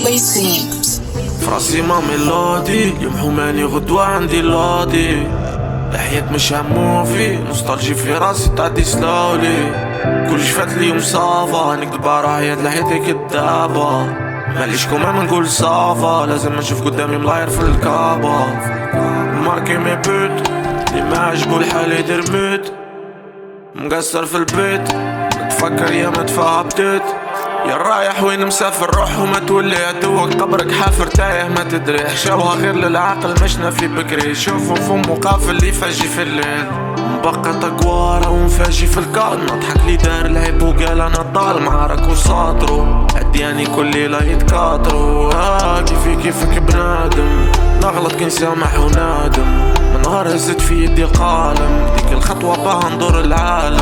Playsings. فراسي ما ميلودي اليوم حماني غدوة عندي لودي. الحياة مش موفي نوستالجي في راسي تعدي سلولي. كلش فات لي ومصافى نكدب راهي هاد الحياة كدابة. ماليش كوما نقول صافا لازم نشوف قدامي ملاير في الكابا. ماركي مي بوت اللي ما عجبو الحال يدير موت. مقصر في البيت نتفكر يا ما تفهبتت. يا رايح وين مسافر روح وما تولي عدوك قبرك حافر تايه ما تدري. حشاوها غير للعقل مشنا في بكري. شوفوا فمو قافل اللي فاجي في الليل. مبقى تقوارة ومفاجي في الكار. نضحك لي دار العيب وقال انا ضال معارك وساطرو. عدياني كل ليلة يتكاطرو. كيفك بنادم نغلط كي نسامح ونادم. من نهار هزت في يدي القالم ديك الخطوة باها ندور العالم.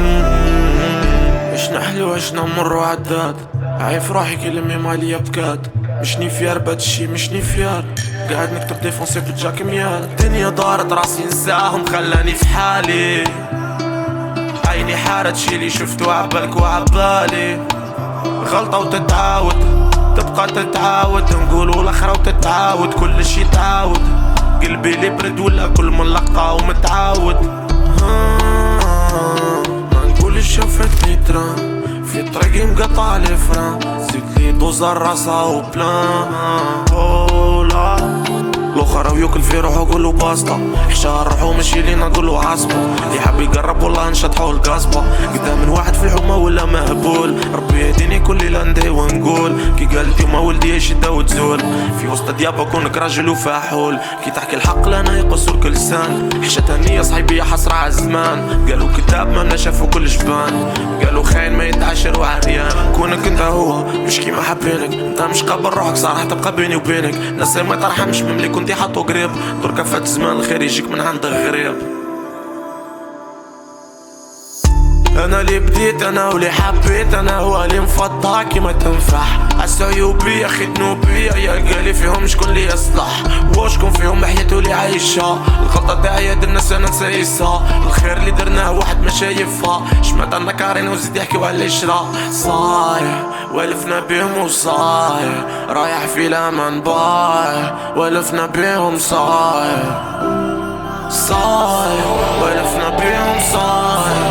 عشنا حلو عشنا مرو عداد. عايف روحي كلمي ماليا بكات. مشني فيار بهادشي مشني فيار. قاعد نكتب ديفونسي بتجاك ميال. الدنيا دارت راسي نساهم خلاني في حالي. عيني حارت شيلي شفتو عبالك وعبالي. غلطة وتتعاود تبقى تتعاود. نقولوا الاخرى وتتعاود كل شي تعاود. قلبي لي برد ولا كل من لقى ومتعاود. ما نقولش شافتني تران في طريقي مقطع الفران. زيدلي دوزة راسها وبلان. لا الاخر وياكل في روحو قولو باسطة. حشا روحو ماشي لينا قولو عصبة. اللي حاب يقرب والله نشطحو القصبة. قدام الواحد في الحومة ولا مهبول. ربي يهديني كل ليلة ندعي ونقول كي قالت يوما ولدي يشدة وتزول. في وسط ديابة كونك راجل وفاحول. كي تحكي الحق لنا يقصوا الكل لسان. حشا هنية صحيبية حسرة عالزمان. قالوا كذاب ما شافوا كل جبان. قالوا خاين ما يتعاشر وعريان. كونك انت هو مش كيما حابينك. انت مش قابل روحك صراحة تبقى بيني وبينك. ناس ما ترحمش مملي كنتي حطو قريب. دركا فات زمان الخير يجيك من عندك غريب. انا اللي بديت انا واللي حبيت انا هو اللي مفضع كيما تنفح. عالسعيوبية خدنو بيا يا قالي فيهم شكون اللي يصلح. وشكون فيهم حياتو اللي عايشها. الغلطة تاعي درنا سنة نسيسها. الخير اللي درناه واحد ما شايفها. شمات عنا كارين وزيد يحكيو على الشرا. صايح والفنا بيهم وصايح. رايح في الامان بايح والفنا بيهم صايح. صايح والفنا بيهم صايح.